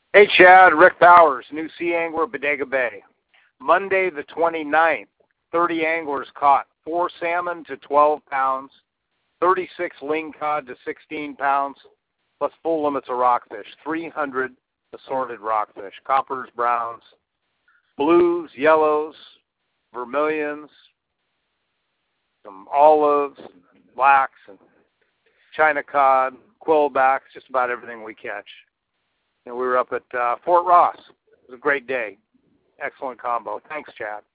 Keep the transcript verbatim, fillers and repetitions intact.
Hey, Chad, Rick Bowers, New Sea Angler, Bodega Bay. Monday the twenty-ninth, thirty anglers caught four salmon to twelve pounds, thirty-six lingcod to sixteen pounds, plus full limits of rockfish, three hundred assorted rockfish, coppers, browns, blues, yellows, vermilions, some olives, blacks, and china cod, quillbacks, just about everything we catch. And we were up at uh, Fort Ross. It was a great day. Excellent combo. Thanks, Chad.